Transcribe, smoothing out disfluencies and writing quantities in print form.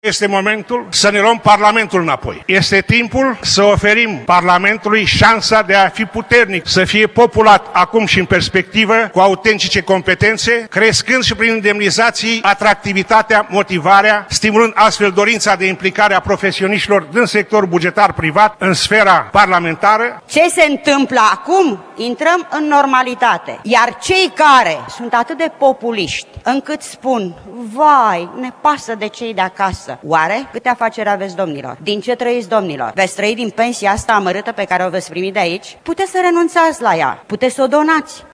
Este momentul să ne luăm Parlamentul înapoi. Este timpul să oferim Parlamentului șansa de a fi puternic, să fie populat acum și în perspectivă cu autentice competențe, crescând și prin indemnizații atractivitatea, motivarea, stimulând astfel dorința de implicare a profesioniștilor din sectorul bugetar privat în sfera parlamentară. Ce se întâmplă acum? Intrăm în normalitate. Iar cei care sunt atât de populiști încât spun, vai, ne pasă de cei de acasă. Oare câte afaceri aveți, domnilor? Din ce trăiți, domnilor? Veți trăi din pensia asta amărâtă pe care o veți primi de aici? Puteți să renunțați la ea, puteți să o donați.